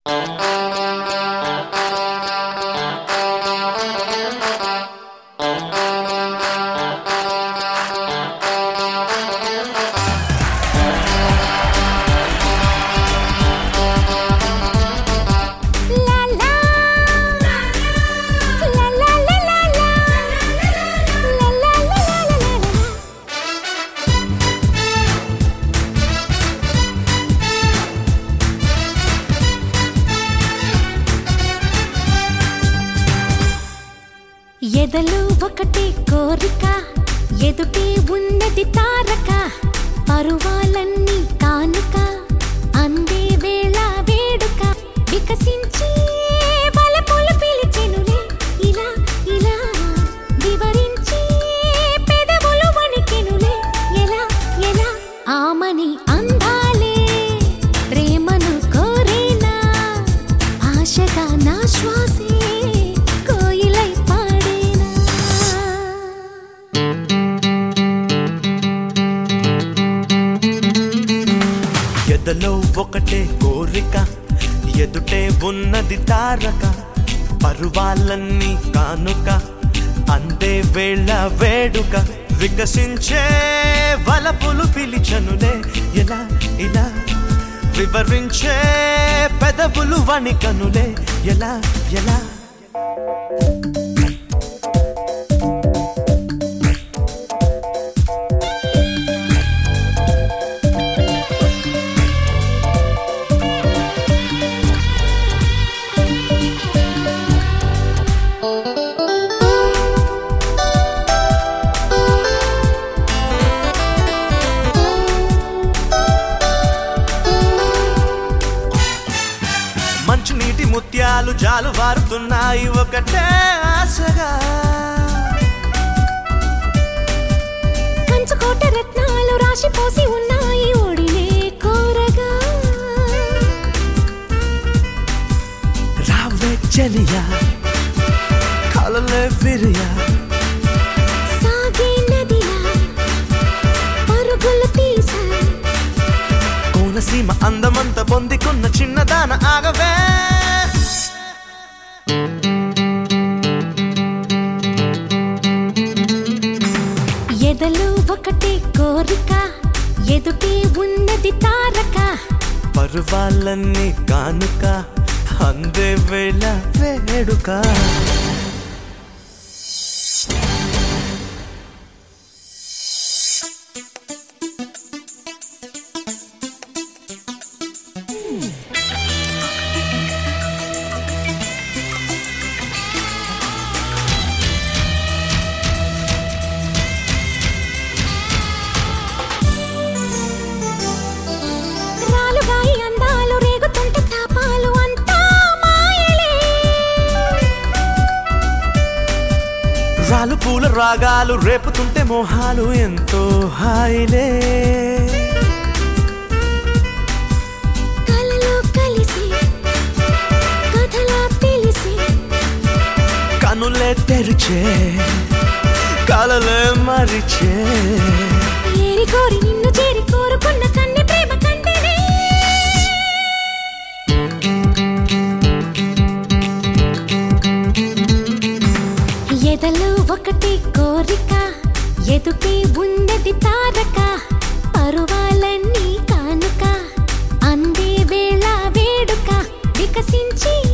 ఎదలో ఒకటే కోరిక ఎదుటే ఉన్నది తారక పరువాలన్నీ కానుక అందే వేళ వేడుక వికసించే వలపులు పిలిచెనులే ఇలా ఇలా వివరించే పెదవులు వణికెనులే ఎలా ఎలా ఆమని అందాలే ప్రేమను కోరేనా ఆశగా నా శ్వాసే ఎదలో ఒకటే కోరిక ఎదుటే ఉన్నది తారక పరువాలన్నీ కానుక అందే వేళ వేడుక వికసించే వలపులు పిలిచనులే ఎలా ఇలా వివరించే పెదవులు వణికనులే ఎలా ఎలా మంచునీటి ముత్యాలు జాలు వారుతున్నాయి ఒకటే ఆశగా కంచుకోట రత్నాలు రాశిపోసి ఉన్నాయి ఒడినే కోరగా రావే చెలియా కలలే విరియా సాగే నదిలా పరుగులు తీసా కోనసీమ అందమంత పొందికున్న చిన్నదాన ఆగవే ఎదలో ఒకటే కోరిక ఎదుటే ఉన్నది తారక పరువాలన్నీ కానుక అందే వేళ వేడుక రాలు పూల రాగాలు రేపుతుంటే మోహాలు ఎంతో హాయిలే కలలో కలిసి కథలా తెలిసి కనులే తెరిచే కలలే మరిచే ఏరి కోరి నిన్ను చేరి కోరుకున్న కన్నె ప్రేమ కంటేనే ఎదలో ఒకటి కోరిక ఎదుటే ఉన్నది తారక పరువాలన్నీ కానుక అందే వేళ వేడుక వికసించి